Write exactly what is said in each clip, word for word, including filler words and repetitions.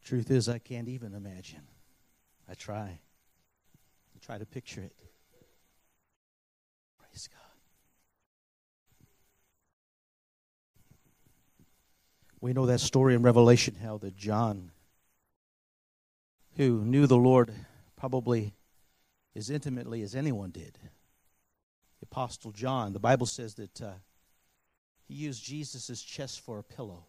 Truth is, I can't even imagine. I try. I try to picture it. Praise God. We know that story in Revelation, how that John, who knew the Lord probably as intimately as anyone did, the Apostle John, the Bible says that uh, he used Jesus' chest for a pillow.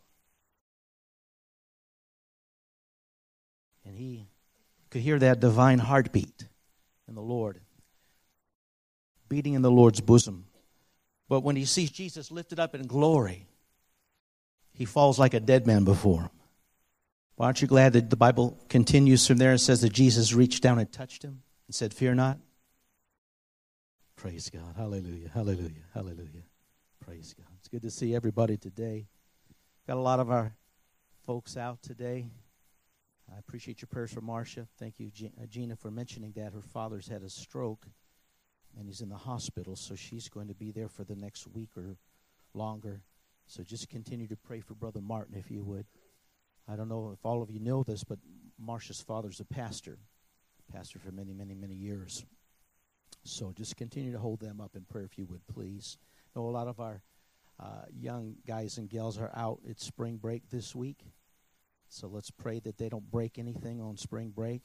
And he could hear that divine heartbeat in the Lord, beating in the Lord's bosom. But when he sees Jesus lifted up in glory, he falls like a dead man before him. Well, aren't you glad that the Bible continues from there and says that Jesus reached down and touched him and said, "Fear not"? Praise God. Hallelujah. Hallelujah. Hallelujah. Praise God. It's good to see everybody today. Got a lot of our folks out today. I appreciate your prayers for Marcia. Thank you, Gina, for mentioning that. Her father's had a stroke, and he's in the hospital, so she's going to be there for the next week or longer. So just continue to pray for Brother Martin, if you would. I don't know if all of you know this, but Marcia's father's a pastor, pastor for many, many, many years. So just continue to hold them up in prayer, if you would, please. I know a lot of our uh, young guys and gals are out at spring break this week. So let's pray that they don't break anything on spring break.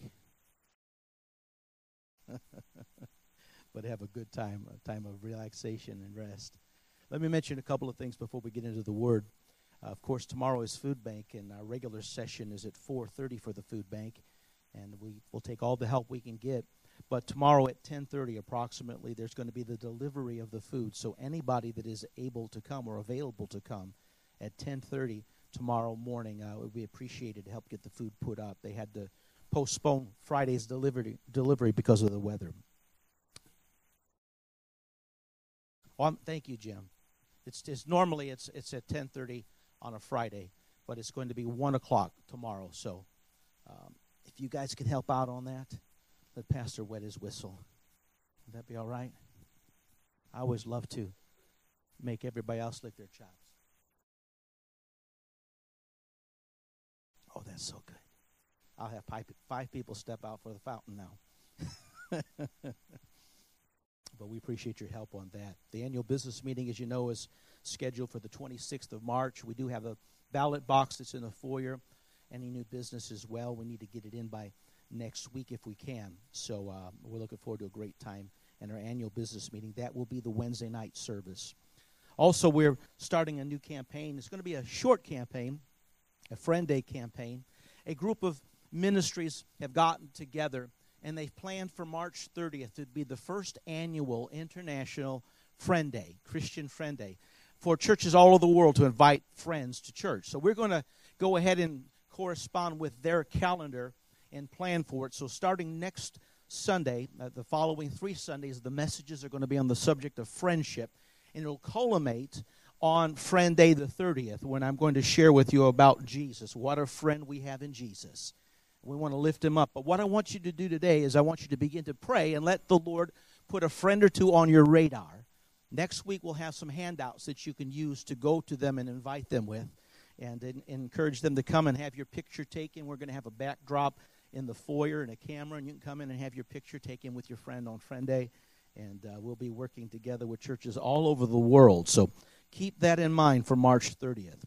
But have a good time, a time of relaxation and rest. Let me mention a couple of things before we get into the Word. Uh, of course, tomorrow is Food Bank, and our regular session is at four thirty for the Food Bank, and we will take all the help we can get. But tomorrow at ten thirty approximately, there's going to be the delivery of the food. So anybody that is able to come or available to come at ten thirty tomorrow morning, uh, would be appreciated to help get the food put up. They had to postpone Friday's delivery delivery because of the weather. Well, thank you, Jim. It's, it's normally it's it's at ten thirty on a Friday, but it's going to be one o'clock tomorrow. So um, if you guys can help out on that, let Pastor wet his whistle. Would that be all right? I always love to make everybody else lick their chops. Oh, that's so good. I'll have five, five people step out for the fountain now. But we appreciate your help on that. The annual business meeting, as you know, is scheduled for the twenty-sixth of March. We do have a ballot box that's in the foyer. Any new business as well, we need to get it in by next week if we can. So uh, we're looking forward to a great time in our annual business meeting. That will be the Wednesday night service. Also, we're starting a new campaign. It's going to be a short campaign, a Friend Day campaign. A group of ministries have gotten together, and they've planned for March thirtieth to be the first annual International Friend Day, Christian Friend Day, for churches all over the world to invite friends to church. So we're going to go ahead and correspond with their calendar and plan for it. So starting next Sunday, uh, the following three Sundays, the messages are going to be on the subject of friendship, and it'll culminate on Friend Day the thirtieth, when I'm going to share with you about Jesus, what a friend we have in Jesus. We want to lift him up. But what I want you to do today is I want you to begin to pray and let the Lord put a friend or two on your radar. Next week we'll have some handouts that you can use to go to them and invite them with, and, and encourage them to come and have your picture taken. We're going to have a backdrop in the foyer and a camera, and you can come in and have your picture taken with your friend on Friend Day. And uh, we'll be working together with churches all over the world. So keep that in mind for March thirtieth.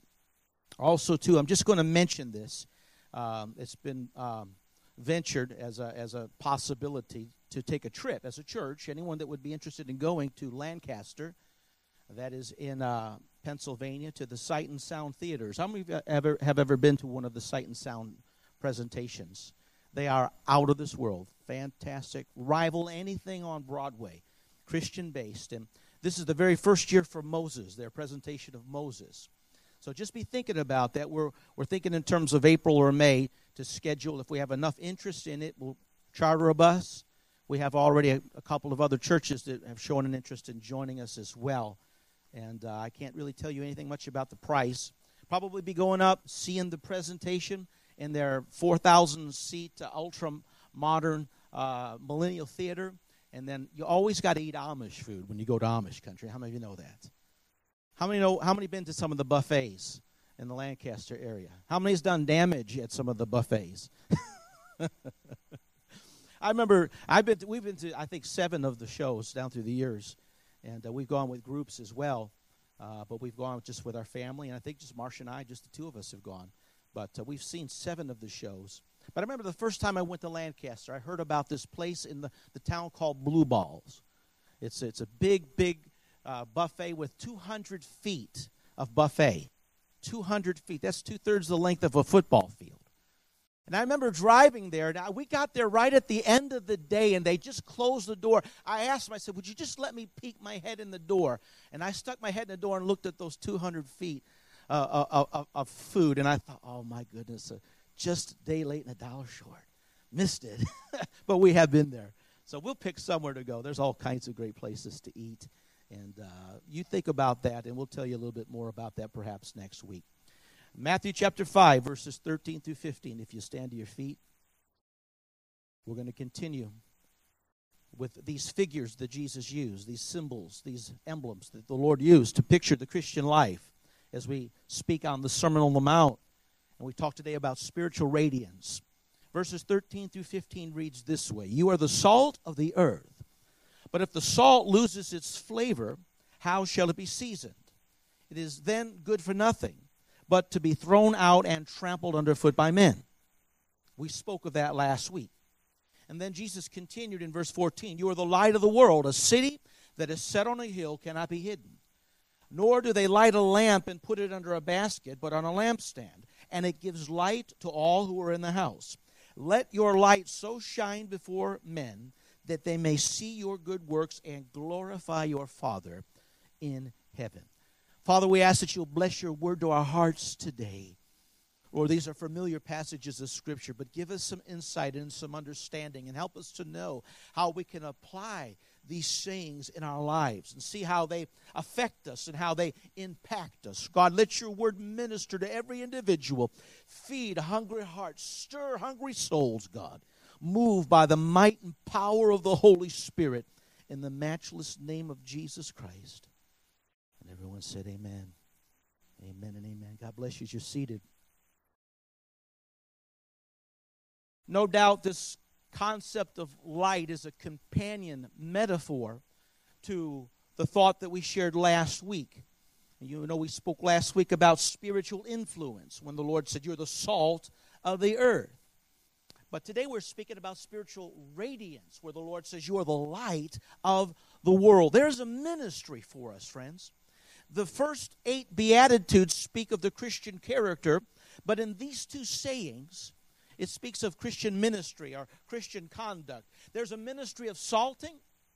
Also, too, I'm just going to mention this. Um, it's been um, ventured as a, as a possibility to take a trip as a church. Anyone that would be interested in going to Lancaster, that is in uh, Pennsylvania, to the Sight and Sound Theaters. How many of you ever, have ever been to one of the Sight and Sound presentations? They are out of this world. Fantastic. Rival anything on Broadway. Christian-based. And this is the very first year for Moses, their presentation of Moses. So just be thinking about that. We're we're thinking in terms of April or May to schedule. If we have enough interest in it, we'll charter a bus. We have already a, a couple of other churches that have shown an interest in joining us as well. And uh, I can't really tell you anything much about the price. Probably be going up, seeing the presentation in their four thousand seat uh, ultra-modern uh, millennial theater. And then you always got to eat Amish food when you go to Amish country. How many of you know that? How many know? How many been to some of the buffets in the Lancaster area? How many's done damage at some of the buffets? I remember I've been to, we've been to I think seven of the shows down through the years, and uh, we've gone with groups as well. Uh, but we've gone just with our family, and I think just Marcia and I, just the two of us have gone. But uh, we've seen seven of the shows. But I remember the first time I went to Lancaster, I heard about this place in the, the town called Blue Balls. It's it's a big, big uh, buffet with two hundred feet of buffet. two hundred feet. That's two-thirds the length of a football field. And I remember driving there. Now, we got there right at the end of the day, and they just closed the door. I asked them, I said, would you just let me peek my head in the door? And I stuck my head in the door and looked at those two hundred feet uh, of, of, of food. And I thought, oh, my goodness, uh, just a day late and a dollar short. Missed it. But we have been there. So we'll pick somewhere to go. There's all kinds of great places to eat. And uh, you think about that, and we'll tell you a little bit more about that perhaps next week. Matthew chapter five, verses thirteen through fifteen. If you stand to your feet, we're going to continue with these figures that Jesus used, these symbols, these emblems that the Lord used to picture the Christian life as we speak on the Sermon on the Mount. And we talk today about spiritual radiance. Verses thirteen through fifteen reads this way: You are the salt of the earth, but if the salt loses its flavor, how shall it be seasoned? It is then good for nothing, but to be thrown out and trampled underfoot by men. We spoke of that last week. And then Jesus continued in verse fourteen, You are the light of the world. A city that is set on a hill cannot be hidden. Nor do they light a lamp and put it under a basket, but on a lampstand, and it gives light to all who are in the house. Let your light so shine before men that they may see your good works and glorify your Father in heaven. Father, we ask that you'll bless your word to our hearts today. Lord, these are familiar passages of Scripture, but give us some insight and some understanding and help us to know how we can apply these sayings in our lives and see how they affect us and how they impact us. God, let your word minister to every individual. Feed hungry hearts, stir hungry souls, God. Move by the might and power of the Holy Spirit in the matchless name of Jesus Christ. And everyone said amen. Amen and amen. God bless you as you're seated. No doubt this concept of light is a companion metaphor to the thought that we shared last week. You know, we spoke last week about spiritual influence when the Lord said, You're the salt of the earth. But today we're speaking about spiritual radiance, where the Lord says, You are the light of the world. There's a ministry for us, friends. The first eight Beatitudes speak of the Christian character, but in these two sayings, it speaks of Christian ministry or Christian conduct. There's a ministry of salting,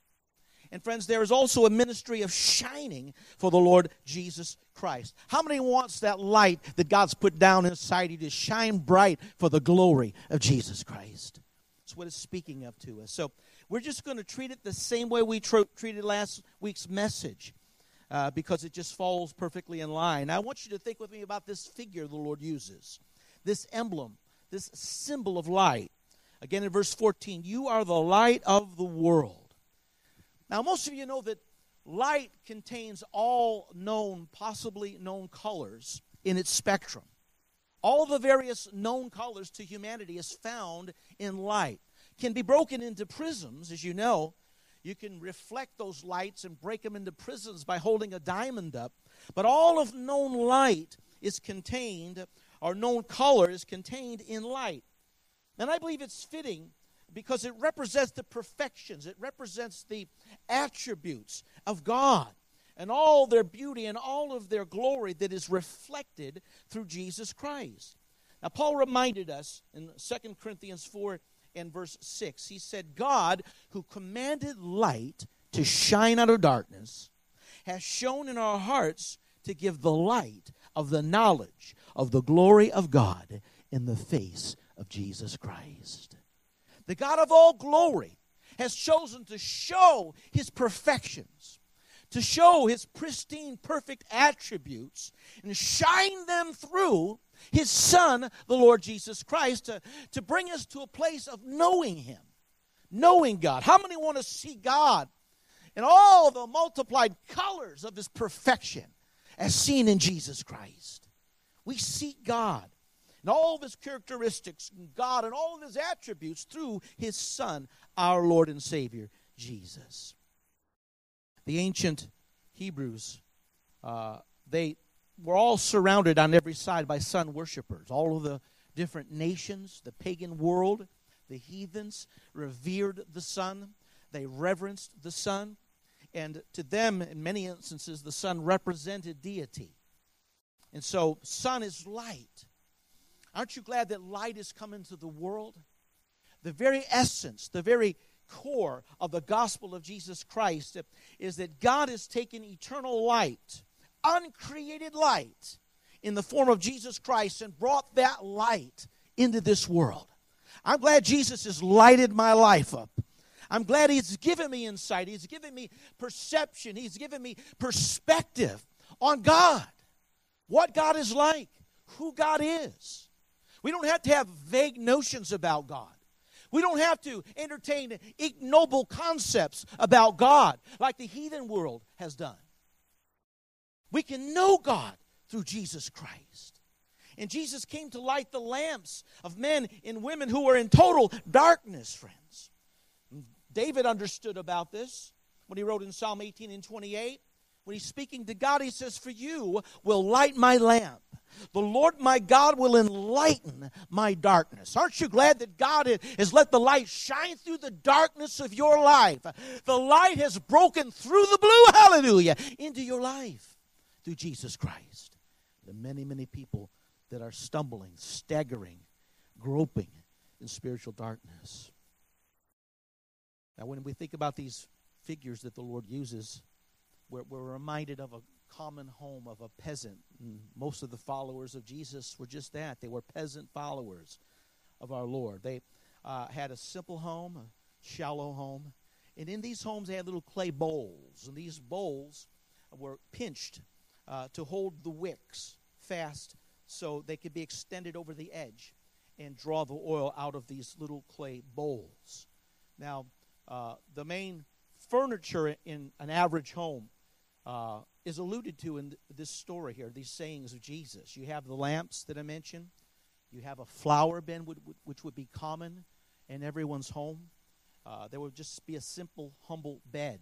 and friends, there is also a ministry of shining for the Lord Jesus Christ. How many wants that light that God's put down inside you to shine bright for the glory of Jesus Christ? That's what it's speaking of to us. So we're just going to treat it the same way we tr- treated last week's message. Uh, because it just falls perfectly in line. Now, I want you to think with me about this figure the Lord uses, this emblem, this symbol of light. Again, in verse fourteen, you are the light of the world. Now, most of you know that light contains all known, possibly known colors in its spectrum. All the various known colors to humanity is found in light. Can be broken into prisms, as you know. You can reflect those lights and break them into prisms by holding a diamond up. But all of known light is contained, or known color is contained in light. And I believe it's fitting because it represents the perfections. It represents the attributes of God and all their beauty and all of their glory that is reflected through Jesus Christ. Now, Paul reminded us in Second Corinthians four and verse six, he said, God, who commanded light to shine out of darkness, has shone in our hearts to give the light of the knowledge of the glory of God in the face of Jesus Christ. The God of all glory has chosen to show his perfections, to show his pristine, perfect attributes, and shine them through his Son, the Lord Jesus Christ, to, to bring us to a place of knowing him, knowing God. How many want to see God in all the multiplied colors of his perfection as seen in Jesus Christ? We seek God and all of his characteristics, God and all of his attributes through his Son, our Lord and Savior, Jesus. The ancient Hebrews, uh, they were all surrounded on every side by sun worshipers. All of the different nations, the pagan world, the heathens revered the sun. They reverenced the sun. And to them, in many instances, the sun represented deity. And so, sun is light. Aren't you glad that light has come into the world? The very essence, the very core of the gospel of Jesus Christ is that God has taken eternal light, uncreated light, in the form of Jesus Christ and brought that light into this world. I'm glad Jesus has lighted my life up. I'm glad he's given me insight. He's given me perception. He's given me perspective on God, what God is like, who God is. We don't have to have vague notions about God. We don't have to entertain ignoble concepts about God like the heathen world has done. We can know God through Jesus Christ. And Jesus came to light the lamps of men and women who were in total darkness, friends. David understood about this when he wrote in Psalm eighteen and twenty-eight. When he's speaking to God, he says, "For you will light my lamp. The Lord my God will enlighten my darkness." Aren't you glad that God has let the light shine through the darkness of your life? The light has broken through the blue, hallelujah, into your life through Jesus Christ. The many, many people that are stumbling, staggering, groping in spiritual darkness. Now, when we think about these figures that the Lord uses, we're, we're reminded of a common home of a peasant. And most of the followers of Jesus were just that. They were peasant followers of our Lord. They uh, had a simple home, a shallow home. And in these homes, they had little clay bowls. And these bowls were pinched uh, to hold the wicks fast so they could be extended over the edge and draw the oil out of these little clay bowls. Now, uh, the main furniture in an average home uh, is alluded to in th- this story here, these sayings of Jesus. You have the lamps that I mentioned. You have a flower bin, would, would, which would be common in everyone's home. Uh, there would just be a simple, humble bed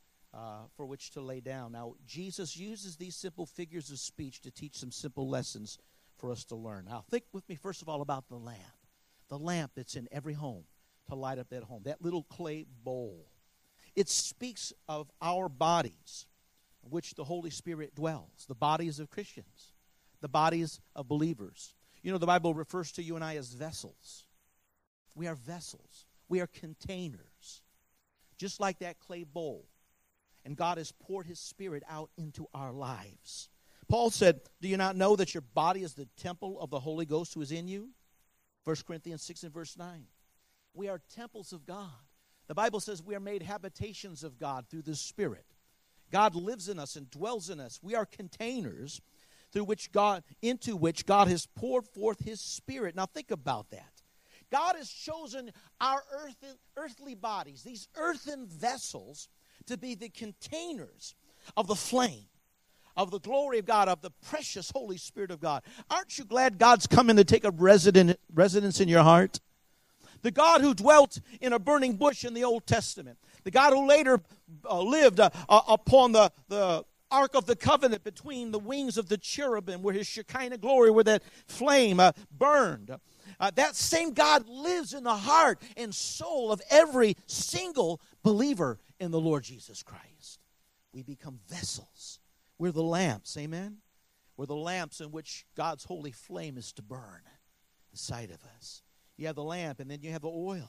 uh, for which to lay down. Now, Jesus uses these simple figures of speech to teach some simple lessons for us to learn. Now, think with me, first of all, about the lamp. The lamp that's in every home to light up that home, that little clay bowl. It speaks of our bodies, in which the Holy Spirit dwells, the bodies of Christians, the bodies of believers. You know, the Bible refers to you and I as vessels. We are vessels. We are containers, just like that clay bowl. And God has poured his Spirit out into our lives. Paul said, "Do you not know that your body is the temple of the Holy Ghost who is in you?" First Corinthians six and verse nine. We are temples of God. The Bible says we are made habitations of God through the Spirit. God lives in us and dwells in us. We are containers through which God, into which God has poured forth his Spirit. Now think about that. God has chosen our earthen, earthly bodies, these earthen vessels, to be the containers of the flame, of the glory of God, of the precious Holy Spirit of God. Aren't you glad God's coming to take up resident, residence in your heart? The God who dwelt in a burning bush in the Old Testament. The God who later uh, lived uh, uh, upon the, the Ark of the Covenant between the wings of the cherubim, where his Shekinah glory, where that flame uh, burned. Uh, that same God lives in the heart and soul of every single believer in the Lord Jesus Christ. We become vessels. We're the lamps, amen? We're the lamps in which God's holy flame is to burn inside of us. You have the lamp, and then you have the oil.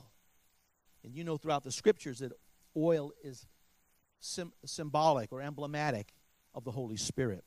And you know throughout the Scriptures that oil is sim- symbolic or emblematic of the Holy Spirit.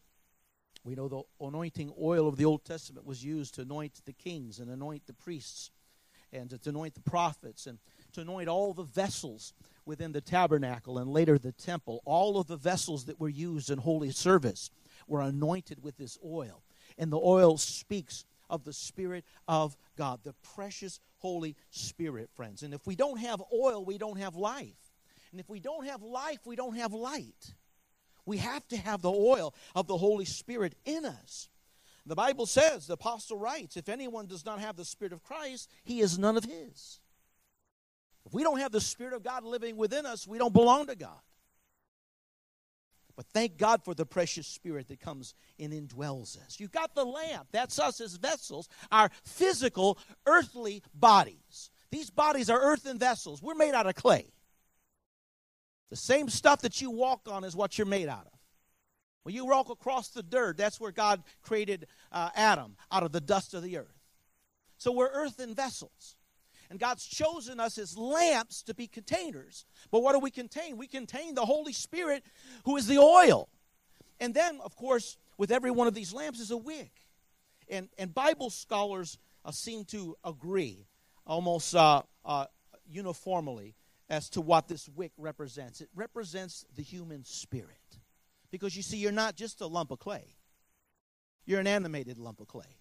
We know the anointing oil of the Old Testament was used to anoint the kings and anoint the priests and to anoint the prophets and to anoint all the vessels within the tabernacle and later the temple. All of the vessels that were used in holy service were anointed with this oil. And the oil speaks of the Spirit of God, the precious Holy Spirit, friends. And if we don't have oil, we don't have life. And if we don't have life, we don't have light. We have to have the oil of the Holy Spirit in us. The Bible says, the apostle writes, if anyone does not have the Spirit of Christ, he is none of his. If we don't have the Spirit of God living within us, we don't belong to God. But thank God for the precious Spirit that comes and indwells us. You've got the lamp. That's us as vessels, our physical, earthly bodies. These bodies are earthen vessels. We're made out of clay. The same stuff that you walk on is what you're made out of. When you walk across the dirt, that's where God created uh, Adam, out of the dust of the earth. So we're earthen vessels. And God's chosen us as lamps to be containers. But what do we contain? We contain the Holy Spirit, who is the oil. And then, of course, with every one of these lamps is a wick. And, and Bible scholars uh, seem to agree almost uh, uh, uniformly as to what this wick represents. It represents the human spirit. Because you see, you're not just a lump of clay. You're an animated lump of clay.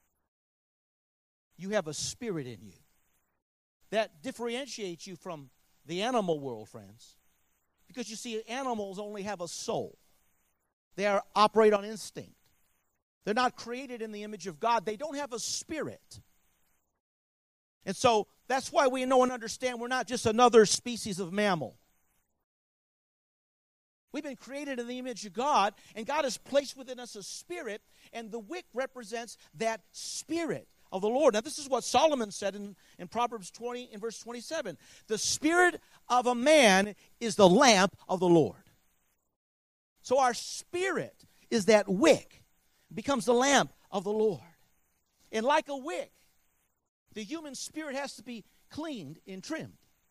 You have a spirit in you that differentiates you from the animal world, friends. Because you see, animals only have a soul. They are, operate on instinct. They're not created in the image of God. They don't have a spirit. And so that's why we know and understand we're not just another species of mammal. We've been created in the image of God, and God has placed within us a spirit, and the wick represents that spirit of the Lord. Now, this is what Solomon said in, in Proverbs twenty, in verse twenty-seven. The spirit of a man is the lamp of the Lord. So our spirit is that wick. It becomes the lamp of the Lord. And like a wick, the human spirit has to be cleaned and trimmed.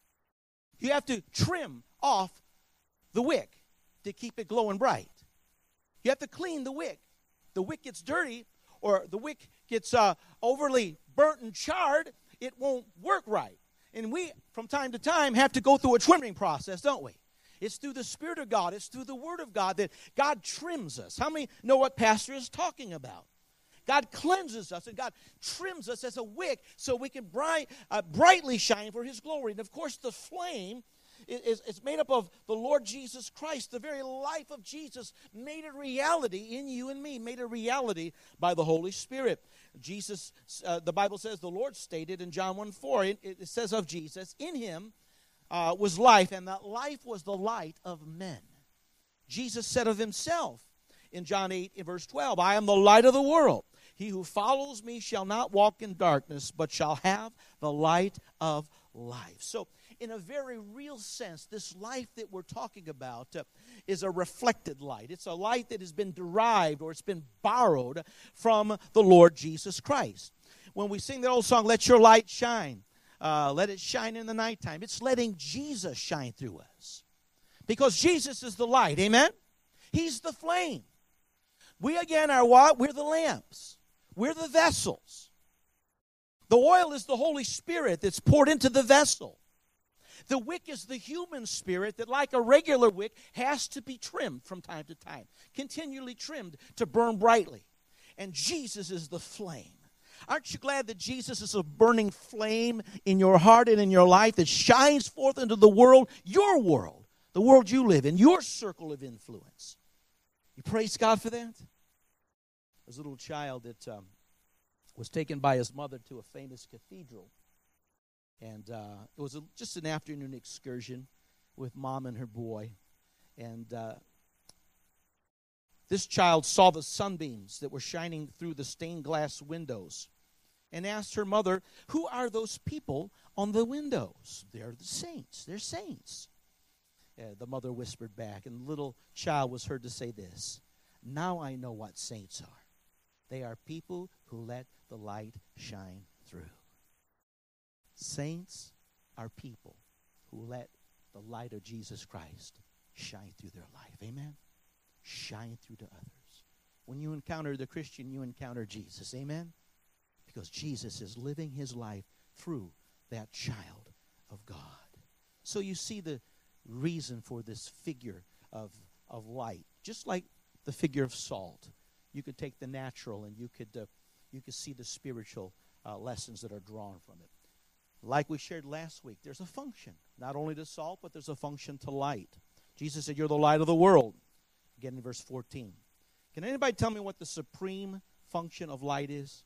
You have to trim off the wick to keep it glowing bright. You have to clean the wick. The wick gets dirty, or the wick gets uh, overly burnt and charred, it won't work right. And we, from time to time, have to go through a trimming process, don't we? It's through the Spirit of God, it's through the Word of God that God trims us. How many know what Pastor is talking about? God cleanses us, and God trims us as a wick so we can bright, uh, brightly shine for His glory. And, of course, the flame is, is made up of the Lord Jesus Christ. The very life of Jesus made a reality in you and me, made a reality by the Holy Spirit. Jesus, uh, the Bible says, the Lord stated in John one four, it, it says of Jesus, in Him uh, was life, and that life was the light of men. Jesus said of Himself in John eight, in verse twelve, I am the light of the world. He who follows me shall not walk in darkness, but shall have the light of life. So, in a very real sense, this life that we're talking about uh, is a reflected light. It's a light that has been derived, or it's been borrowed from the Lord Jesus Christ. When we sing that old song, let your light shine, uh, let it shine in the nighttime, it's letting Jesus shine through us. Because Jesus is the light, amen? He's the flame. We again are what? We're the lamps. We're the vessels. The oil is the Holy Spirit that's poured into the vessel. The wick is the human spirit that, like a regular wick, has to be trimmed from time to time, continually trimmed to burn brightly. And Jesus is the flame. Aren't you glad that Jesus is a burning flame in your heart and in your life that shines forth into the world, your world, the world you live in, your circle of influence? You praise God for that? There's a little child that um, was taken by his mother to a famous cathedral. And uh, it was a, just an afternoon excursion with mom and her boy. And uh, this child saw the sunbeams that were shining through the stained glass windows and asked her mother, who are those people on the windows? They're the saints. They're saints. Uh, the mother whispered back, and the little child was heard to say this, now I know what saints are. They are people who let the light shine through. Saints are people who let the light of Jesus Christ shine through their life. Amen? Shine through to others. When you encounter the Christian, you encounter Jesus. Amen? Because Jesus is living His life through that child of God. So you see the reason for this figure of, of light. Just like the figure of salt. You could take the natural and you could, uh, you could see the spiritual uh, lessons that are drawn from it. Like we shared last week, there's a function, not only to salt, but there's a function to light. Jesus said, you're the light of the world. Again in verse fourteen. Can anybody tell me what the supreme function of light is?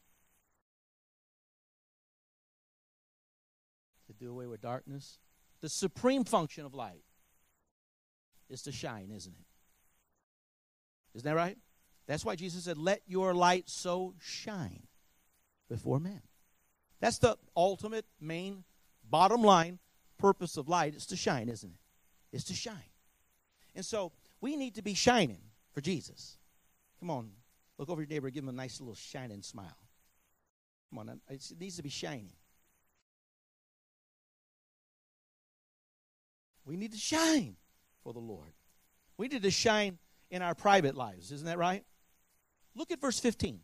To do away with darkness. The supreme function of light is to shine, isn't it? Isn't that right? That's why Jesus said, let your light so shine before men. That's the ultimate, main, bottom line purpose of light is to shine, isn't it? It's to shine. And so we need to be shining for Jesus. Come on, look over your neighbor and give him a nice little shining smile. Come on, it needs to be shining. We need to shine for the Lord. We need to shine in our private lives. Isn't that right? Look at verse fifteen.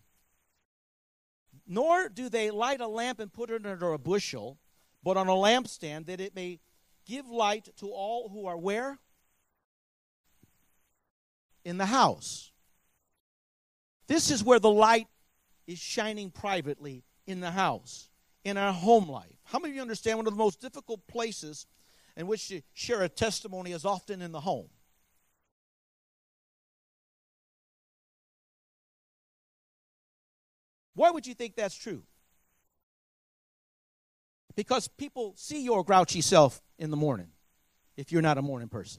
Nor do they light a lamp and put it under a bushel, but on a lampstand, that it may give light to all who are where? In the house. This is where the light is shining privately, in the house, in our home life. How many of you understand one of the most difficult places in which to share a testimony is often in the home? Why would you think that's true? Because people see your grouchy self in the morning if you're not a morning person.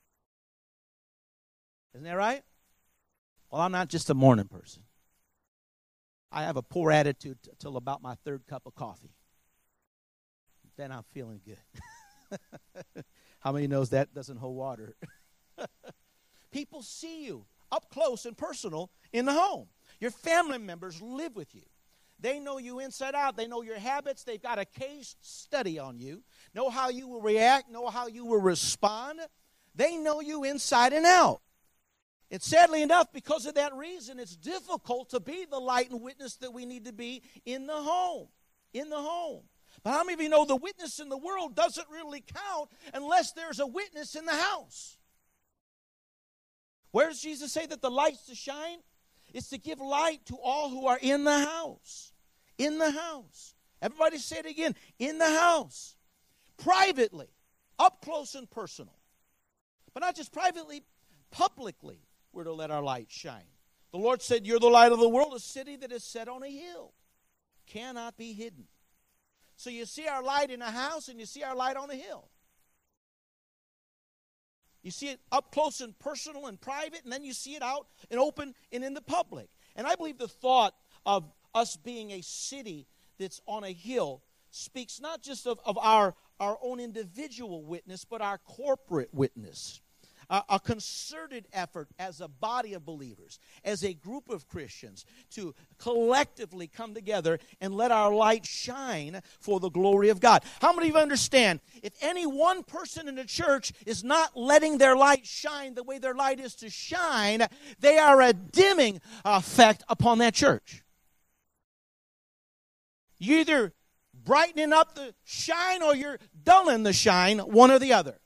Isn't that right? Well, I'm not just a morning person. I have a poor attitude t- till about my third cup of coffee. Then I'm feeling good. How many knows that doesn't hold water? People see you up close and personal in the home. Your family members live with you. They know you inside out. They know your habits. They've got a case study on you. Know how you will react. Know how you will respond. They know you inside and out. And sadly enough, because of that reason, it's difficult to be the light and witness that we need to be in the home. In the home. But how many of you know the witness in the world doesn't really count unless there's a witness in the house? Where does Jesus say that the light's to shine? It's to give light to all who are in the house. In the house. Everybody say it again. In the house. Privately. Up close and personal. But not just privately, publicly, we're to let our light shine. The Lord said, you're the light of the world, a city that is set on a hill. Cannot be hidden. So you see our light in a house and you see our light on a hill. You see it up close and personal and private, and then you see it out and open and in the public. And I believe the thought of us being a city that's on a hill speaks not just of, of our, our own individual witness, but our corporate witness. A, a concerted effort as a body of believers, as a group of Christians, to collectively come together and let our light shine for the glory of God. How many of you understand, if any one person in the church is not letting their light shine the way their light is to shine, they are a dimming effect upon that church. You're either brightening up the shine or you're dulling the shine, one or the other.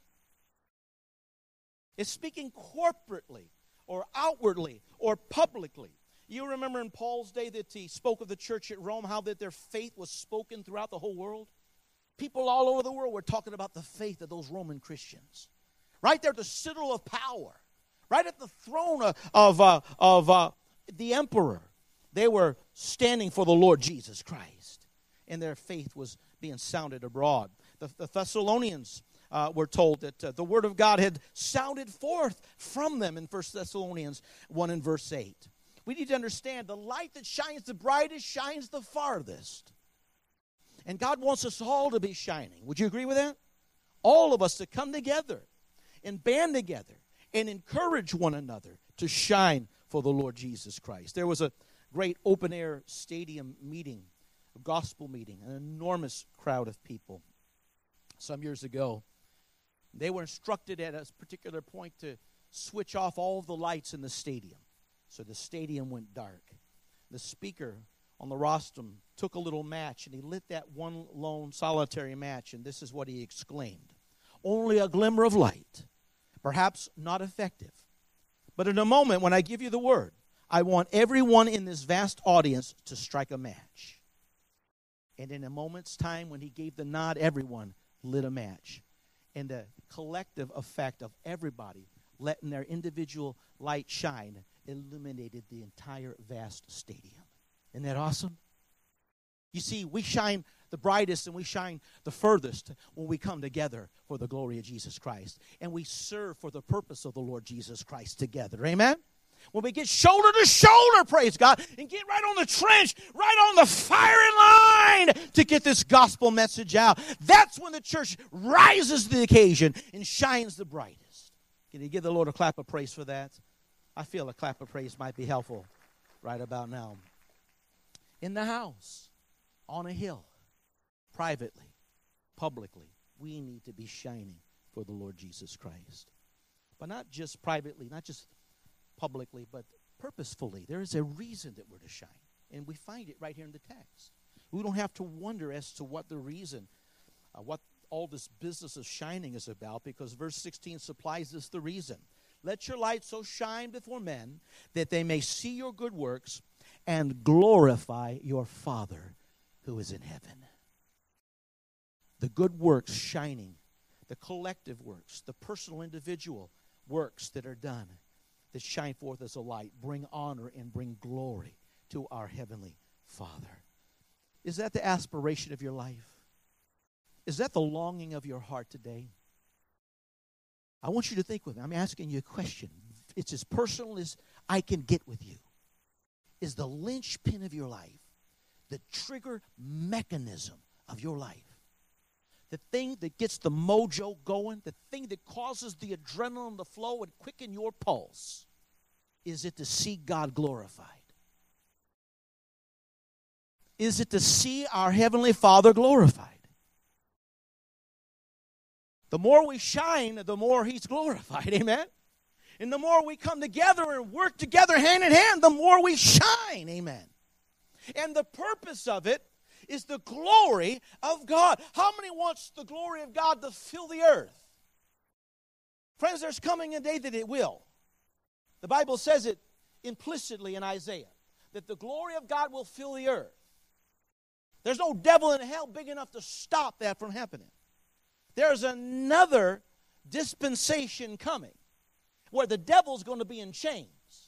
It's speaking corporately or outwardly or publicly. You remember in Paul's day that he spoke of the church at Rome, how that their faith was spoken throughout the whole world? People all over the world were talking about the faith of those Roman Christians. Right there at the citadel of power. Right at the throne of, of, uh, of uh, the emperor. They were standing for the Lord Jesus Christ. And their faith was being sounded abroad. The, the Thessalonians Uh, we're told that uh, the word of God had sounded forth from them in First Thessalonians one and verse eight. We need to understand the light that shines the brightest shines the farthest. And God wants us all to be shining. Would you agree with that? All of us to come together and band together and encourage one another to shine for the Lord Jesus Christ. There was a great open-air stadium meeting, a gospel meeting, an enormous crowd of people some years ago. They were instructed at a particular point to switch off all of the lights in the stadium. So the stadium went dark. The speaker on the rostrum took a little match, and he lit that one lone solitary match, and this is what he exclaimed. Only a glimmer of light, perhaps not effective. But in a moment, when I give you the word, I want everyone in this vast audience to strike a match. And in a moment's time, when he gave the nod, everyone lit a match. And the collective effect of everybody letting their individual light shine illuminated the entire vast stadium. Isn't that awesome? You see, we shine the brightest and we shine the furthest when we come together for the glory of Jesus Christ. And we serve for the purpose of the Lord Jesus Christ together. Amen? When we get shoulder to shoulder, praise God, and get right on the trench, right on the firing line to get this gospel message out. That's when the church rises to the occasion and shines the brightest. Can you give the Lord a clap of praise for that? I feel a clap of praise might be helpful right about now. In the house, on a hill, privately, publicly, we need to be shining for the Lord Jesus Christ. But not just privately, not just publicly, but purposefully. There is a reason that we're to shine. And we find it right here in the text. We don't have to wonder as to what the reason, uh, what all this business of shining is about, because verse sixteen supplies us the reason. Let your light so shine before men that they may see your good works and glorify your Father who is in heaven. The good works shining, the collective works, the personal individual works that are done, that shine forth as a light, bring honor and bring glory to our Heavenly Father. Is that the aspiration of your life? Is that the longing of your heart today? I want you to think with me. I'm asking you a question. It's as personal as I can get with you. Is the linchpin of your life, the trigger mechanism of your life, the thing that gets the mojo going, the thing that causes the adrenaline to flow and quicken your pulse, is it to see God glorified? Is it to see our Heavenly Father glorified? The more we shine, the more He's glorified, amen? And the more we come together and work together hand in hand, the more we shine, amen? And the purpose of it is the glory of God. How many wants the glory of God to fill the earth? Friends, there's coming a day that it will. The Bible says it implicitly in Isaiah, that the glory of God will fill the earth. There's no devil in hell big enough to stop that from happening. There's another dispensation coming where the devil's going to be in chains.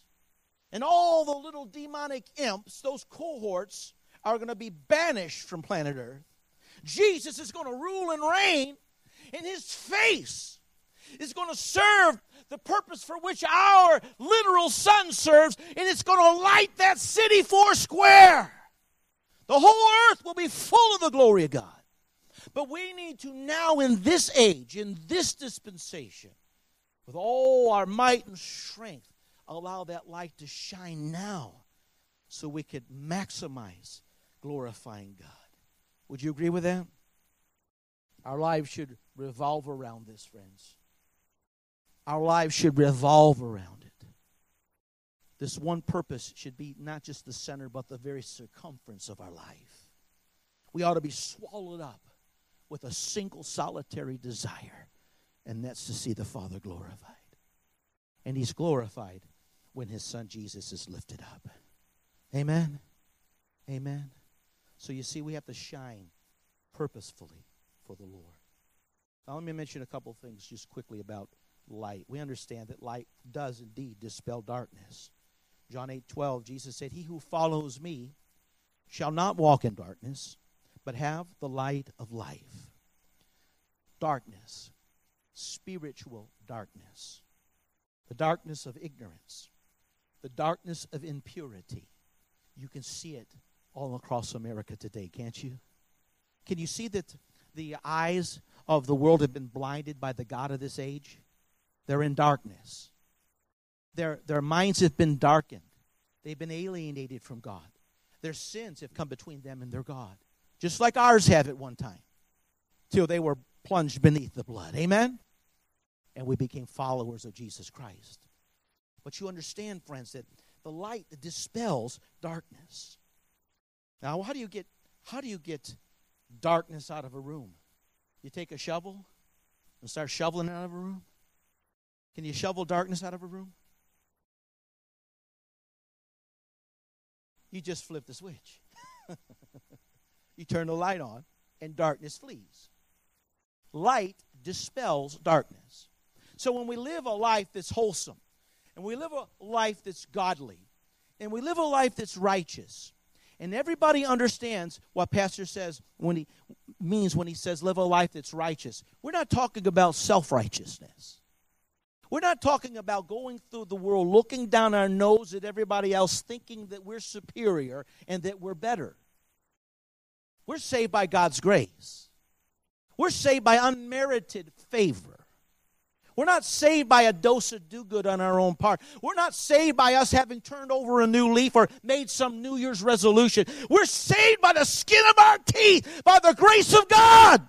And all the little demonic imps, those cohorts, are going to be banished from planet Earth. Jesus is going to rule and reign, and His face is going to serve the purpose for which our literal sun serves, and it's going to light that city four square. The whole earth will be full of the glory of God. But we need to now, in this age, in this dispensation, with all our might and strength, allow that light to shine now so we could maximize glorifying God. Would you agree with that? Our lives should revolve around this, friends. Our lives should revolve around it. This one purpose should be not just the center, but the very circumference of our life. We ought to be swallowed up with a single solitary desire, and that's to see the Father glorified. And He's glorified when His Son Jesus is lifted up. Amen? Amen? So you see, we have to shine purposefully for the Lord. Now let me mention a couple things just quickly about light. We understand that light does indeed dispel darkness. John eight twelve, Jesus said, "He who follows me shall not walk in darkness, but have the light of life." Darkness, spiritual darkness, the darkness of ignorance, the darkness of impurity. You can see it all across America today, can't you? Can you see that the eyes of the world have been blinded by the god of this age? They're in darkness. Their, their minds have been darkened. They've been alienated from God. Their sins have come between them and their God, just like ours have at one time, till they were plunged beneath the blood. Amen? And we became followers of Jesus Christ. But you understand, friends, that the light dispels darkness. Now, how do you get how do you get darkness out of a room? You take a shovel and start shoveling it out of a room? Can you shovel darkness out of a room? You just flip the switch. You turn the light on, and darkness flees. Light dispels darkness. So when we live a life that's wholesome, and we live a life that's godly, and we live a life that's righteous, And everybody understands what Pastor says when he means when he says live a life that's righteous. We're not talking about self-righteousness. We're not talking about going through the world looking down our nose at everybody else thinking that we're superior and that we're better. We're saved by God's grace. We're saved by unmerited favor. We're not saved by a dose of do-good on our own part. We're not saved by us having turned over a new leaf or made some New Year's resolution. We're saved by the skin of our teeth, by the grace of God.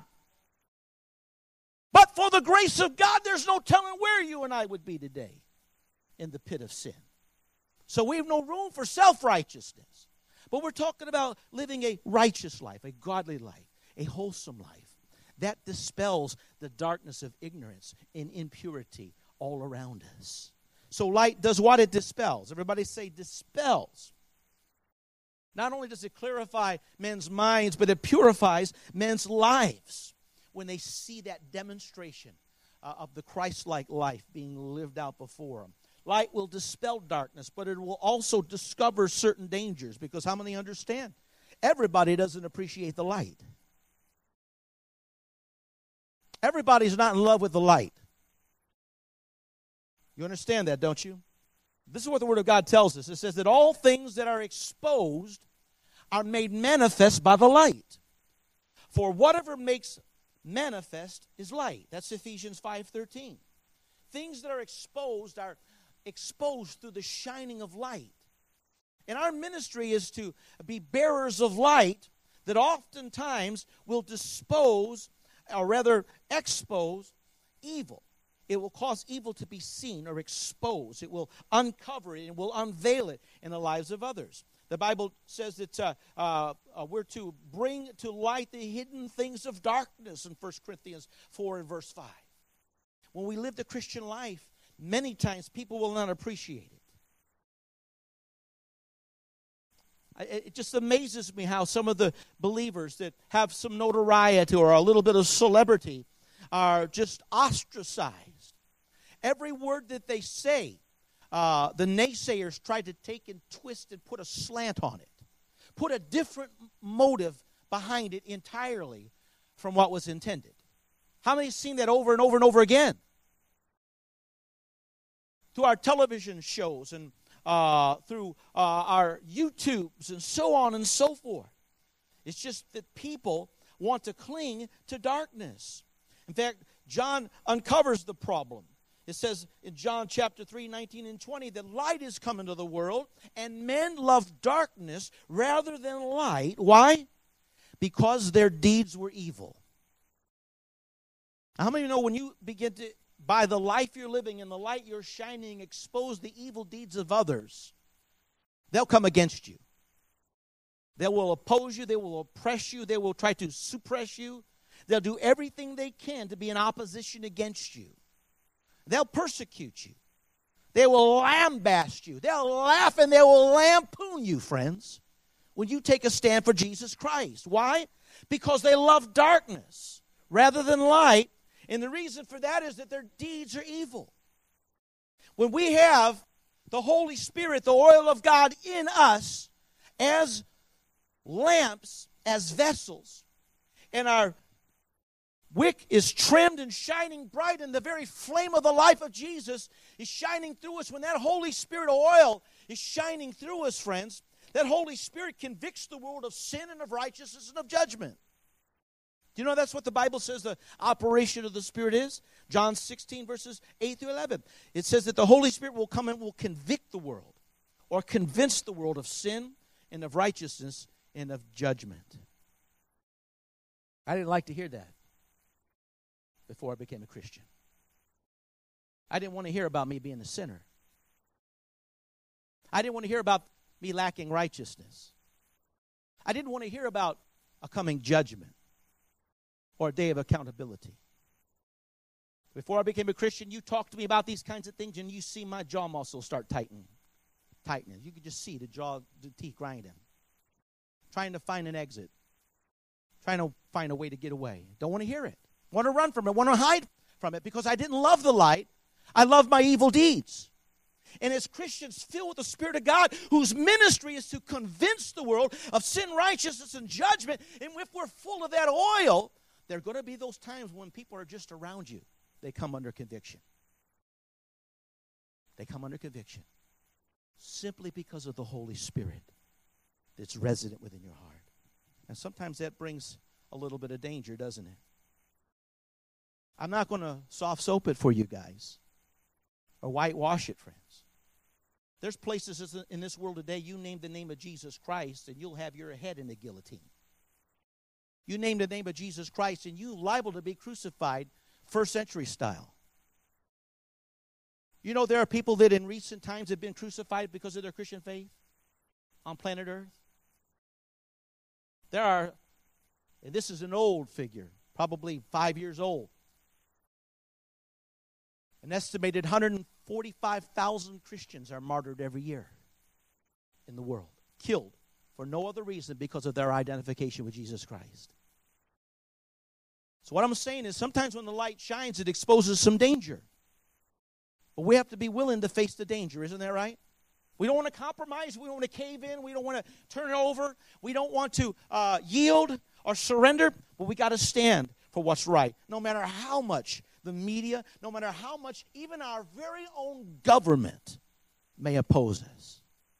But for the grace of God, there's no telling where you and I would be today in the pit of sin. So we have no room for self-righteousness. But we're talking about living a righteous life, a godly life, a wholesome life. That dispels the darkness of ignorance and impurity all around us. So light does what? It dispels. Everybody say dispels. Not only does it clarify men's minds, but it purifies men's lives when they see that demonstration uh, of the Christ-like life being lived out before them. Light will dispel darkness, but it will also discover certain dangers, because how many understand? Everybody doesn't appreciate the light. Everybody's not in love with the light. You understand that, don't you? This is what the Word of God tells us. It says that all things that are exposed are made manifest by the light. For whatever makes manifest is light. That's Ephesians five thirteen. Things that are exposed are exposed through the shining of light. And our ministry is to be bearers of light that oftentimes will dispose, or rather expose, evil. It will cause evil to be seen or exposed. It will uncover it and will unveil it in the lives of others. The Bible says that uh, uh, uh, we're to bring to light the hidden things of darkness in First Corinthians four and verse five. When we live the Christian life, many times people will not appreciate it. It just amazes me how some of the believers that have some notoriety or a little bit of celebrity are just ostracized. Every word that they say, uh, the naysayers try to take and twist and put a slant on it. Put a different motive behind it entirely from what was intended. How many have seen that over and over and over again? Through our television shows and Uh, through uh, our YouTubes and so on and so forth. It's just that people want to cling to darkness. In fact, John uncovers the problem. It says in John chapter three, nineteen and twenty, that light is come into the world, and men love darkness rather than light. Why? Because their deeds were evil. How many of you know when you begin to, by the life you're living and the light you're shining, expose the evil deeds of others, they'll come against you. They will oppose you. They will oppress you. They will try to suppress you. They'll do everything they can to be in opposition against you. They'll persecute you. They will lambaste you. They'll laugh and they will lampoon you, friends, when you take a stand for Jesus Christ. Why? Because they love darkness rather than light. And the reason for that is that their deeds are evil. When we have the Holy Spirit, the oil of God in us as lamps, as vessels, and our wick is trimmed and shining bright, and the very flame of the life of Jesus is shining through us. When that Holy Spirit oil is shining through us, friends, that Holy Spirit convicts the world of sin and of righteousness and of judgment. Do you know that's what the Bible says the operation of the Spirit is? John sixteen, verses eight through eleven. It says that the Holy Spirit will come and will convict the world, or convince the world of sin and of righteousness and of judgment. I didn't like to hear that before I became a Christian. I didn't want to hear about me being a sinner. I didn't want to hear about me lacking righteousness. I didn't want to hear about a coming judgment or a day of accountability. Before I became a Christian, you talk to me about these kinds of things and you see my jaw muscles start tightening. Tightening. You could just see the jaw, the teeth grinding. Trying to find an exit. Trying to find a way to get away. Don't want to hear it. Want to run from it. Want to hide from it because I didn't love the light. I loved my evil deeds. And as Christians filled with the Spirit of God, whose ministry is to convince the world of sin, righteousness, and judgment, and if we're full of that oil, there are going to be those times when people are just around you. They come under conviction. They come under conviction simply because of the Holy Spirit that's resident within your heart. And sometimes that brings a little bit of danger, doesn't it? I'm not going to soft soap it for you guys or whitewash it, friends. There's places in this world today, you name the name of Jesus Christ and you'll have your head in the guillotine. You name the name of Jesus Christ and you're liable to be crucified first century style. You know there are people that in recent times have been crucified because of their Christian faith on planet Earth. There are, and this is an old figure, probably five years old, an estimated one hundred forty-five thousand Christians are martyred every year in the world, killed for no other reason because of their identification with Jesus Christ. So what I'm saying is sometimes when the light shines, it exposes some danger. But we have to be willing to face the danger, isn't that right? We don't want to compromise. We don't want to cave in. We don't want to turn it over. We don't want to uh, yield or surrender. But we got to stand for what's right. No matter how much the media, no matter how much even our very own government may oppose us.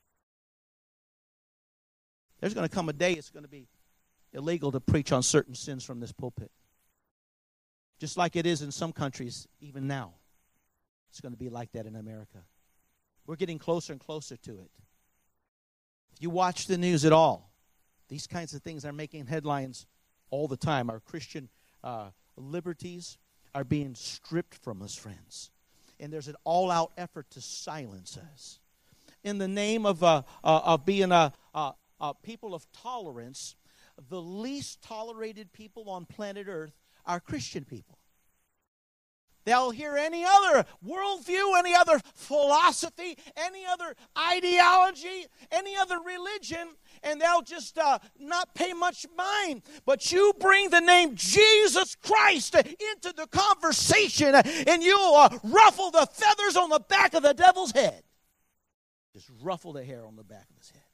There's going to come a day it's going to be illegal to preach on certain sins from this pulpit. Just like it is in some countries even now. It's going to be like that in America. We're getting closer and closer to it. If you watch the news at all, these kinds of things are making headlines all the time. Our Christian uh, liberties are being stripped from us, friends. And there's an all-out effort to silence us. In the name of, uh, uh, of being a, a, a people of tolerance, the least tolerated people on planet Earth are Christian people. They'll hear any other worldview, any other philosophy, any other ideology, any other religion, and they'll just uh, not pay much mind. But you bring the name Jesus Christ into the conversation, and you uh, ruffle the feathers on the back of the devil's head. Just ruffle the hair on the back of his head.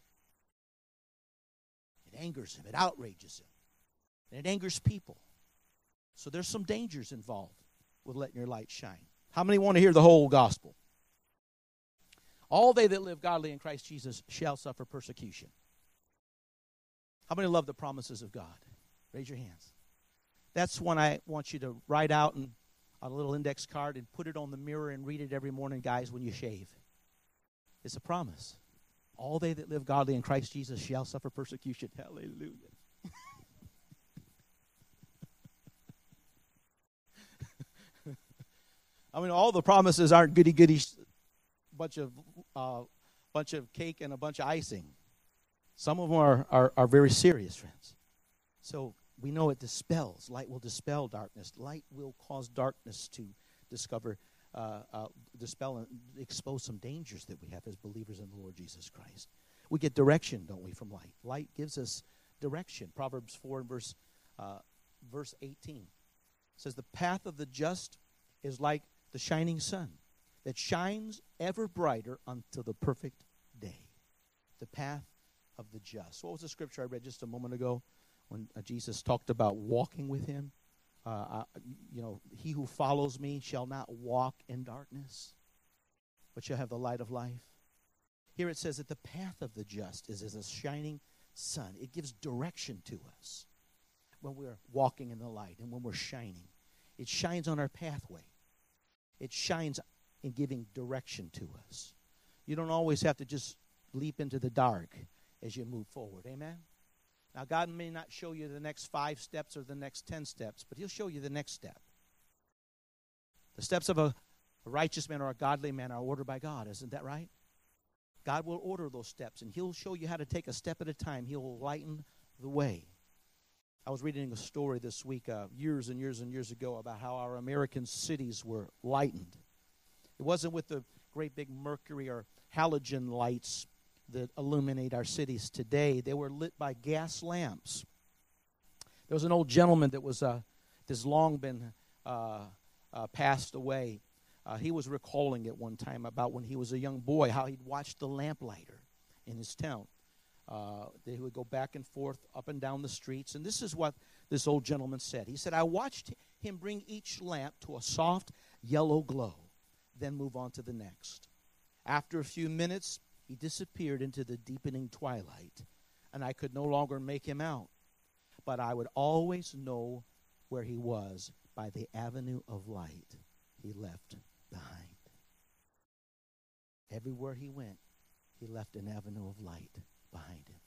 It angers him. It outrages him. And it angers people. So there's some dangers involved with letting your light shine. How many want to hear the whole gospel? All they that live godly in Christ Jesus shall suffer persecution. How many love the promises of God? Raise your hands. That's one I want you to write out and, on a little index card and put it on the mirror and read it every morning, guys, when you shave. It's a promise. All they that live godly in Christ Jesus shall suffer persecution. Hallelujah. I mean, all the promises aren't goody-goody, bunch of uh, bunch of cake and a bunch of icing. Some of them are, are, are very serious, friends. So we know it dispels. Light will dispel darkness. Light will cause darkness to discover, uh, uh, dispel and expose some dangers that we have as believers in the Lord Jesus Christ. We get direction, don't we, from light? Light gives us direction. Proverbs four and verse, uh, verse eighteen says, the path of the just is like the shining sun that shines ever brighter until the perfect day. The path of the just. What was the scripture I read just a moment ago when uh, Jesus talked about walking with him? Uh, uh, you know, he who follows me shall not walk in darkness, but shall have the light of life. Here it says that the path of the just is as a shining sun. It gives direction to us when we're walking in the light and when we're shining. It shines on our pathway. It shines in giving direction to us. You don't always have to just leap into the dark as you move forward. Amen? Now, God may not show you the next five steps or the next ten steps, but he'll show you the next step. The steps of a, a righteous man or a godly man are ordered by God. Isn't that right? God will order those steps, and he'll show you how to take a step at a time. He'll lighten the way. I was reading a story this week, uh, years and years and years ago, about how our American cities were lightened. It wasn't with the great big mercury or halogen lights that illuminate our cities today. They were lit by gas lamps. There was an old gentleman that was uh, that's long been uh, uh, passed away. Uh, Uh, he was recalling at one time about when he was a young boy, how he'd watched the lamplighter in his town. Uh, they would go back and forth up and down the streets. And this is what this old gentleman said. He said, I watched him bring each lamp to a soft yellow glow, then move on to the next. After a few minutes, he disappeared into the deepening twilight, and I could no longer make him out. But I would always know where he was by the avenue of light he left behind. Everywhere he went, he left an avenue of light behind him.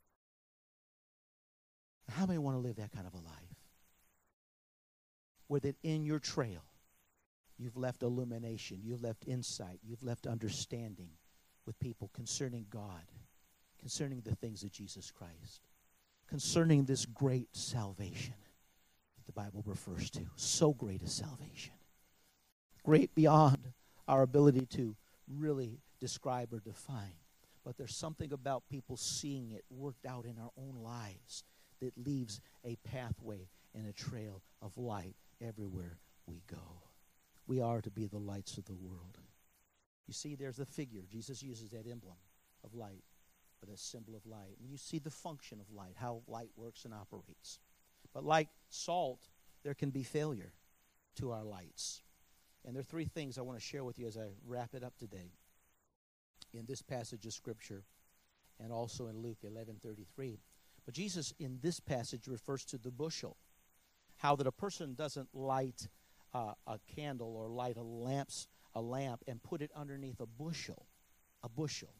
How many want to live that kind of a life? Where that in your trail, you've left illumination, you've left insight, you've left understanding with people concerning God, concerning the things of Jesus Christ, concerning this great salvation that the Bible refers to. So great a salvation. Great beyond our ability to really describe or define. But there's something about people seeing it worked out in our own lives that leaves a pathway and a trail of light everywhere we go. We are to be the lights of the world. You see, there's a figure. Jesus uses that emblem of light, or that symbol of light. And you see the function of light, how light works and operates. But like salt, there can be failure to our lights. And there are three things I want to share with you as I wrap it up today in this passage of Scripture and also in Luke eleven thirty-three. But Jesus in this passage refers to the bushel, how that a person doesn't light uh, a candle or light a lamps a lamp and put it underneath a bushel, a bushel.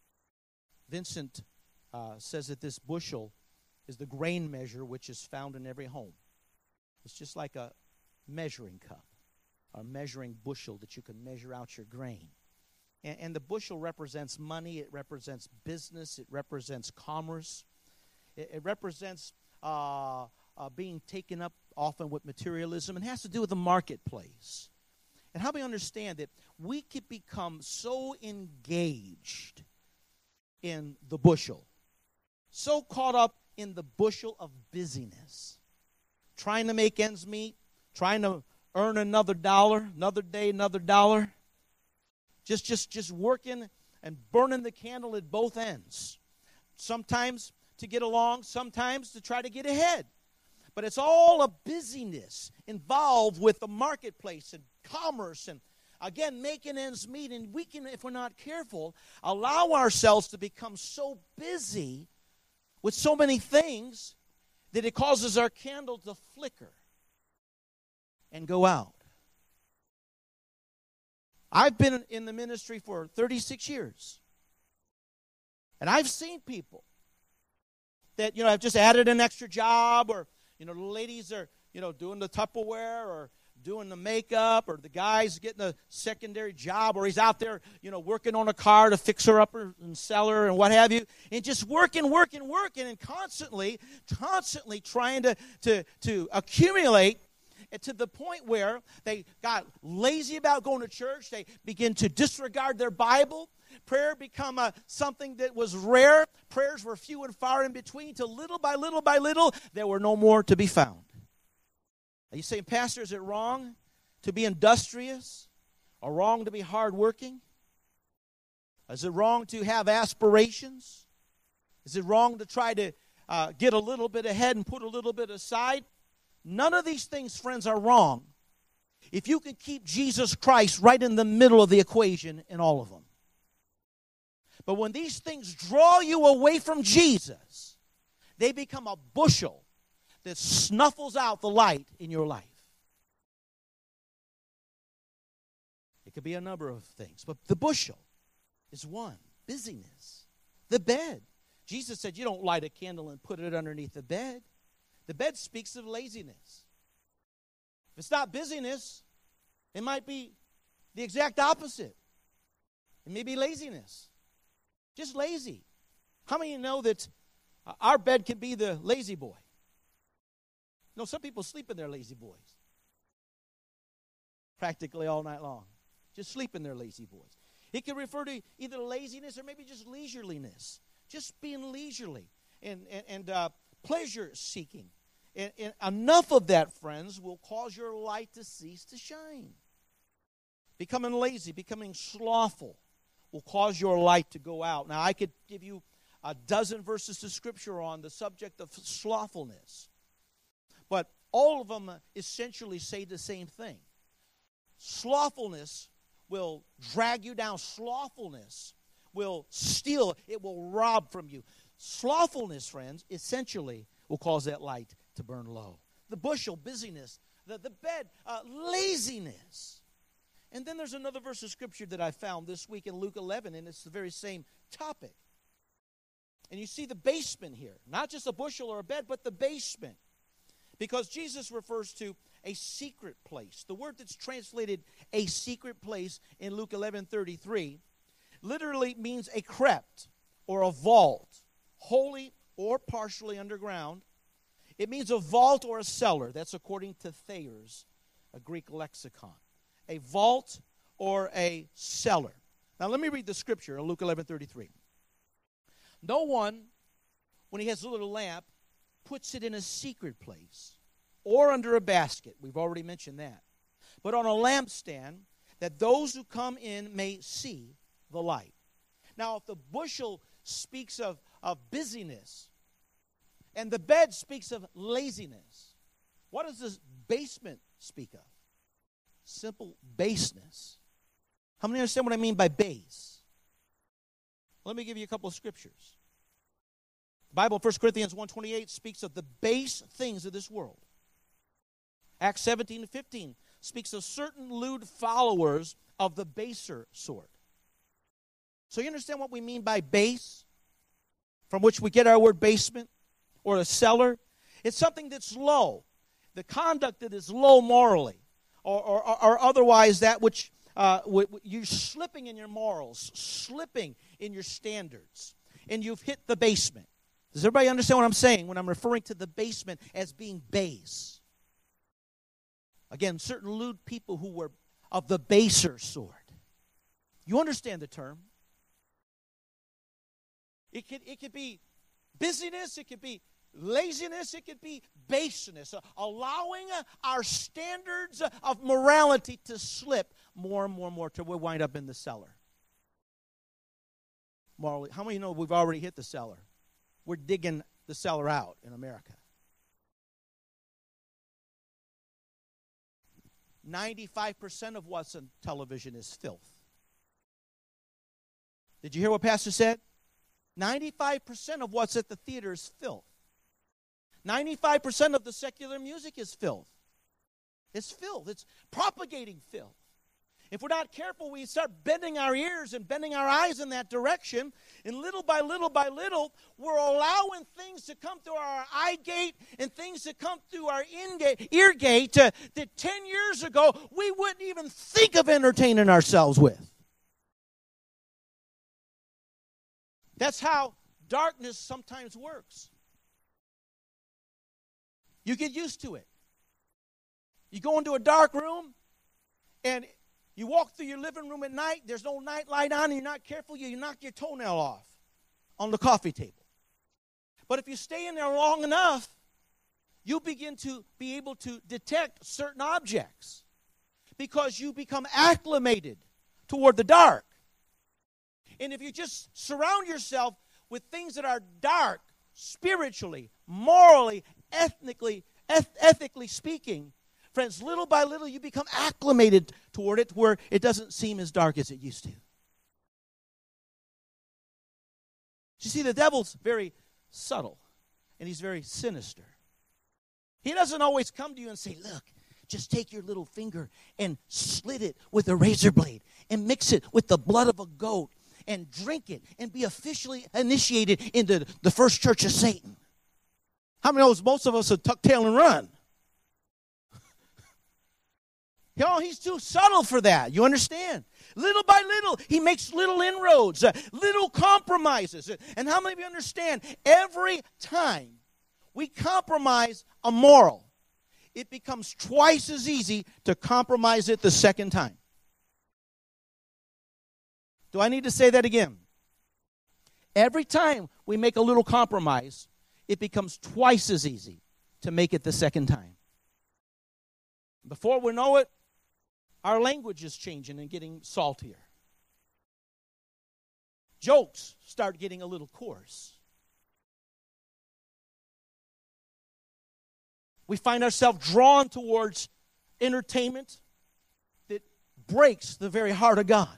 Vincent uh, says that this bushel is the grain measure which is found in every home. It's just like a measuring cup, a measuring bushel that you can measure out your grain. And, and the bushel represents money, it represents business, it represents commerce, it, it represents uh, uh, being taken up often with materialism, and has to do with the marketplace. And how we understand that we can become so engaged in the bushel, so caught up in the bushel of busyness, trying to make ends meet, trying to earn another dollar, another day, another dollar, just, just, just working and burning the candle at both ends. Sometimes to get along, sometimes to try to get ahead. But it's all a busyness involved with the marketplace and commerce and, again, making ends meet. And we can, if we're not careful, allow ourselves to become so busy with so many things that it causes our candle to flicker and go out. I've been in the ministry for thirty-six years. And I've seen people that, you know, have just added an extra job, or, you know, the ladies are, you know, doing the Tupperware or doing the makeup, or the guy's getting a secondary job, or he's out there, you know, working on a car to fix her up and sell her and what have you, and just working, working, working, and constantly, constantly trying to, to, to accumulate to the point where they got lazy about going to church. They begin to disregard their Bible. Prayer become a, something that was rare. Prayers were few and far in between, till little by little by little, there were no more to be found. Are you saying, Pastor, is it wrong to be industrious, or wrong to be hardworking? Is it wrong to have aspirations? Is it wrong to try to uh, get a little bit ahead and put a little bit aside? None of these things, friends, are wrong if you can keep Jesus Christ right in the middle of the equation in all of them. But when these things draw you away from Jesus, they become a bushel that snuffles out the light in your life. It could be a number of things, but the bushel is one. Busyness. The bed. Jesus said you don't light a candle and put it underneath the bed. The bed speaks of laziness. If it's not busyness, it might be the exact opposite. It may be laziness. Just lazy. How many of you know that our bed can be the lazy boy? You know, some people sleep in their lazy boys practically all night long. Just sleep in their lazy boys. It can refer to either laziness or maybe just leisureliness. Just being leisurely and, and, and uh, pleasure-seeking. And, and enough of that, friends, will cause your light to cease to shine. Becoming lazy, becoming slothful will cause your light to go out. Now, I could give you a dozen verses of Scripture on the subject of slothfulness, but all of them essentially say the same thing. Slothfulness will drag you down. Slothfulness will steal. It will rob from you. Slothfulness, friends, essentially will cause that light to burn low. The bushel, busyness. The, the bed, uh, laziness. And then there's another verse of Scripture that I found this week in Luke eleven, and it's the very same topic. And you see the basement here. Not just a bushel or a bed, but the basement. Because Jesus refers to a secret place. The word that's translated a secret place in Luke eleven thirty-three literally means a crypt or a vault, wholly or partially underground. It means a vault or a cellar. That's according to Thayer's, a Greek lexicon. A vault or a cellar. Now let me read the scripture in Luke eleven thirty-three. No one, when he has a little lamp, puts it in a secret place or under a basket. We've already mentioned that. But on a lampstand, that those who come in may see the light. Now, if the bushel speaks of, of busyness, and the bed speaks of laziness, what does this basement speak of? Simple baseness. How many understand what I mean by base? Let me give you a couple of scriptures. The Bible, First Corinthians one twenty-eight, speaks of the base things of this world. Acts seventeen to fifteen speaks of certain lewd followers of the baser sort. So you understand what we mean by base, from which we get our word basement, or a cellar? It's something that's low. The conduct that is low morally, or, or, or otherwise that which uh, w- w- you're slipping in your morals, slipping in your standards, and you've hit the basement. Does everybody understand what I'm saying when I'm referring to the basement as being base? Again, certain lewd people who were of the baser sort. You understand the term? It could, it could be busyness, it could be laziness, it could be baseness, uh, allowing uh, our standards uh, of morality to slip more and more and more till we wind up in the cellar. Morally, how many know we've already hit the cellar? We're digging the cellar out in America. ninety-five percent of what's on television is filth. Did you hear what Pastor said? ninety-five percent of what's at the theater is filth. ninety-five percent of the secular music is filth. It's filth. It's propagating filth. If we're not careful, we start bending our ears and bending our eyes in that direction. And little by little by little, we're allowing things to come through our eye gate and things to come through our in-gate, ear gate uh, that ten years ago we wouldn't even think of entertaining ourselves with. That's how darkness sometimes works. You get used to it. You go into a dark room, and you walk through your living room at night, there's no night light on, and you're not careful, you knock your toenail off on the coffee table. But if you stay in there long enough, you'll begin to be able to detect certain objects because you become acclimated toward the dark. And if you just surround yourself with things that are dark, spiritually, morally, ethnically, eth- ethically speaking, friends, little by little you become acclimated toward it where it doesn't seem as dark as it used to. You see, the devil's very subtle and he's very sinister. He doesn't always come to you and say, look, just take your little finger and slit it with a razor blade and mix it with the blood of a goat and drink it and be officially initiated into the first church of Satan. How many knows most of us would tuck tail and run? You know, he's too subtle for that. You understand? Little by little, he makes little inroads, uh, little compromises. And how many of you understand? Every time we compromise a moral, it becomes twice as easy to compromise it the second time. Do I need to say that again? Every time we make a little compromise, it becomes twice as easy to make it the second time. Before we know it, Our language is changing and getting saltier. Jokes start getting a little coarse. We find ourselves drawn towards entertainment that breaks the very heart of God.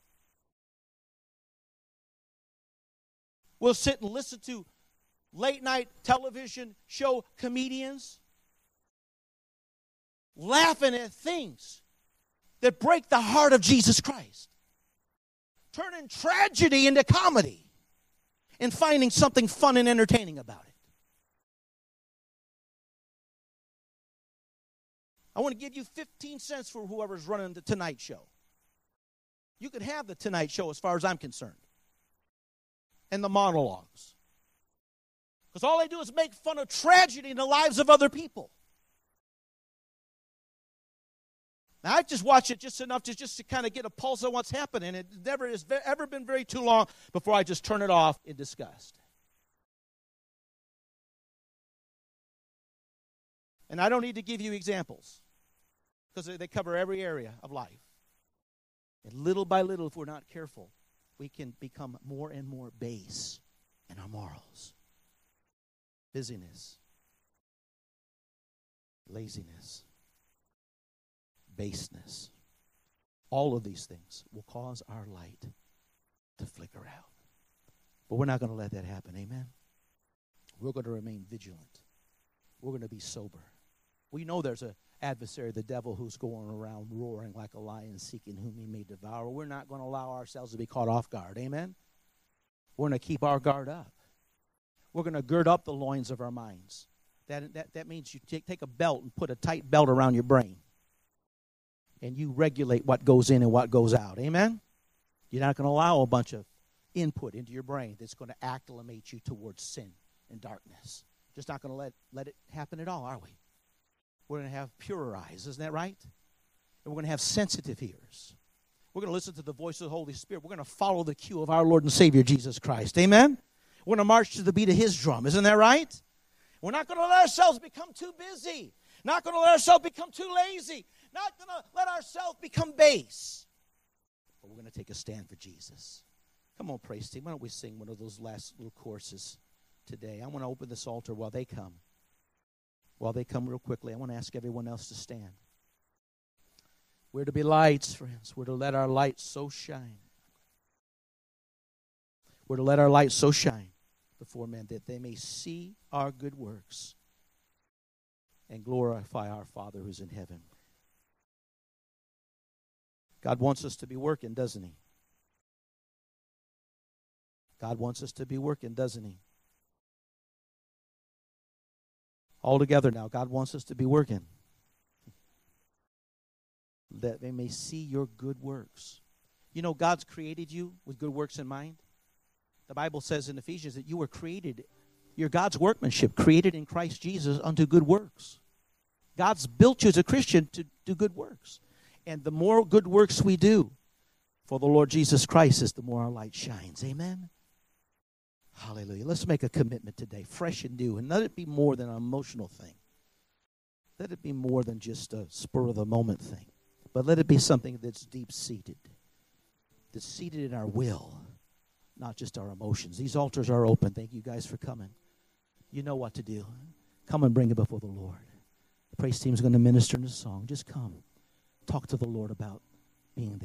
We'll sit and listen to late night television show comedians laughing at things that break the heart of Jesus Christ, turning tragedy into comedy and finding something fun and entertaining about it. I want to give you fifteen cents for whoever's running the Tonight Show. You could have the Tonight Show as far as I'm concerned. And the monologues. Because all they do is make fun of tragedy in the lives of other people. Now, I just watch it just enough to just to kind of get a pulse on what's happening. It never has ever been very too long before I just turn it off in disgust. And I don't need to give you examples because they cover every area of life. And little by little, if we're not careful, we can become more and more base in our morals. Busyness, laziness, baseness. All of these things will cause our light to flicker out. But we're not going to let that happen, amen? We're going to remain vigilant. We're going to be sober. We know there's an adversary, the devil, who's going around roaring like a lion, seeking whom he may devour. We're not going to allow ourselves to be caught off guard, amen? We're going to keep our guard up. We're going to gird up the loins of our minds. That, that, that means you take, take a belt and put a tight belt around your brain. And you regulate what goes in and what goes out. Amen? You're not going to allow a bunch of input into your brain that's going to acclimate you towards sin and darkness. Just not going to let, let it happen at all, are we? We're going to have purer eyes. Isn't that right? And we're going to have sensitive ears. We're going to listen to the voice of the Holy Spirit. We're going to follow the cue of our Lord and Savior, Jesus Christ. Amen? We're going to march to the beat of His drum. Isn't that right? We're not going to let ourselves become too busy. Not going to let ourselves become too lazy. Not going to let ourselves become base. But we're going to take a stand for Jesus. Come on, praise team. Why don't we sing one of those last little courses today? I want to open this altar while they come. While they come real quickly, I want to ask everyone else to stand. We're to be lights, friends. We're to let our light so shine. We're to let our light so shine before men that they may see our good works and glorify our Father who's in heaven. God wants us to be working, doesn't He? God wants us to be working, doesn't He? All together now, God wants us to be working. That they may see your good works. You know, God's created you with good works in mind. The Bible says in Ephesians that you were created, you're God's workmanship, created in Christ Jesus unto good works. God's built you as a Christian to do good works. And the more good works we do for the Lord Jesus Christ is the more our light shines. Amen? Hallelujah. Let's make a commitment today, fresh and new, and let it be more than an emotional thing. Let it be more than just a spur-of-the-moment thing. But let it be something that's deep-seated, that's seated in our will, not just our emotions. These altars are open. Thank you guys for coming. You know what to do. Come and bring it before the Lord. The praise team is going to minister in a song. Just come. Talk to the Lord about being there.